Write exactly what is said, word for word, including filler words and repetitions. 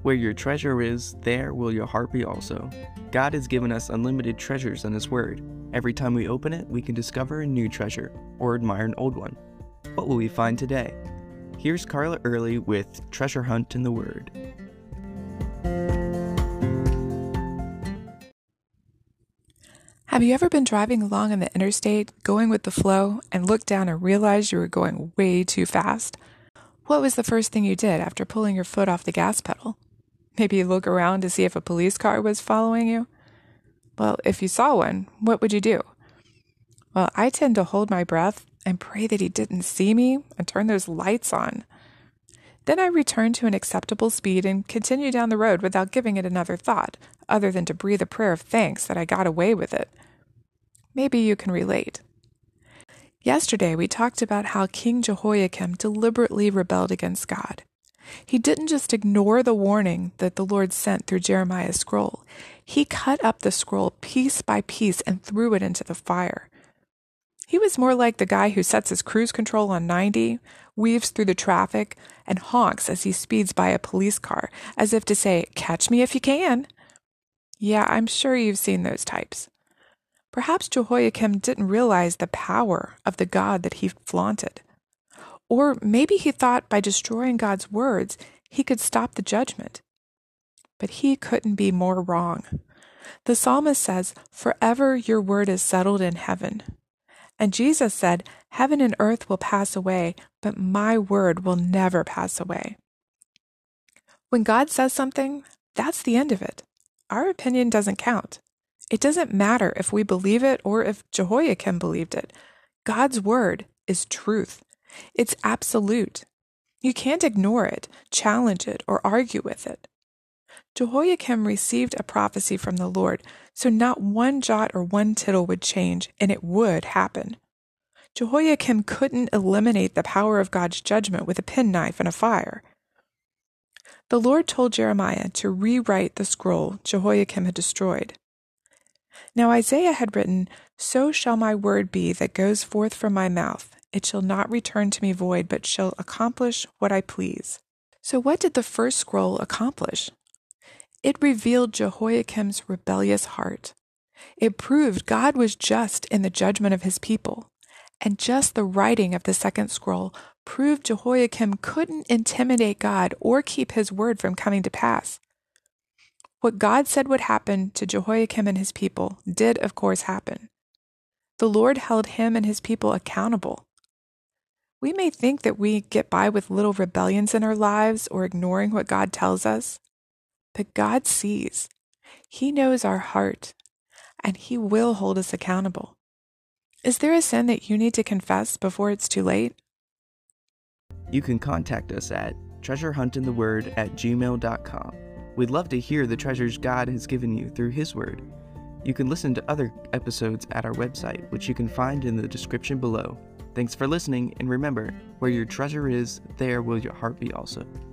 Where your treasure is, there will your heart be also. God has given us unlimited treasures in His Word. Every time we open it, we can discover a new treasure or admire an old one. What will we find today? Here's Carla Early with Treasure Hunt in the Word. Have you ever been driving along on the interstate, going with the flow, and looked down and realized you were going way too fast? What was the first thing you did after pulling your foot off the gas pedal? Maybe you look around to see if a police car was following you? Well, if you saw one, what would you do? Well, I tend to hold my breath and pray that he didn't see me and turn those lights on. Then I return to an acceptable speed and continue down the road without giving it another thought, other than to breathe a prayer of thanks that I got away with it. Maybe you can relate. Yesterday, we talked about how King Jehoiakim deliberately rebelled against God. He didn't just ignore the warning that the Lord sent through Jeremiah's scroll. He cut up the scroll piece by piece and threw it into the fire. He was more like the guy who sets his cruise control on ninety, weaves through the traffic, and honks as he speeds by a police car, as if to say, "Catch me if you can." Yeah, I'm sure you've seen those types. Perhaps Jehoiakim didn't realize the power of the God that he flaunted. Or maybe he thought by destroying God's words, he could stop the judgment. But he couldn't be more wrong. The psalmist says, "Forever your word is settled in heaven." And Jesus said, "Heaven and earth will pass away, but my word will never pass away." When God says something, that's the end of it. Our opinion doesn't count. It doesn't matter if we believe it or if Jehoiakim believed it. God's word is truth. It's absolute. You can't ignore it, challenge it, or argue with it. Jehoiakim received a prophecy from the Lord, so not one jot or one tittle would change, and it would happen. Jehoiakim couldn't eliminate the power of God's judgment with a penknife and a fire. The Lord told Jeremiah to rewrite the scroll Jehoiakim had destroyed. Now Isaiah had written, "So shall my word be that goes forth from my mouth. It shall not return to me void, but shall accomplish what I please." So what did the first scroll accomplish? It revealed Jehoiakim's rebellious heart. It proved God was just in the judgment of his people. And just the writing of the second scroll proved Jehoiakim couldn't intimidate God or keep his word from coming to pass. What God said would happen to Jehoiakim and his people did, of course, happen. The Lord held him and his people accountable. We may think that we get by with little rebellions in our lives or ignoring what God tells us, but God sees. He knows our heart, and He will hold us accountable. Is there a sin that you need to confess before it's too late? You can contact us at treasurehuntintheword at gmail dot com. We'd love to hear the treasures God has given you through His Word. You can listen to other episodes at our website, which you can find in the description below. Thanks for listening, and remember, where your treasure is, there will your heart be also.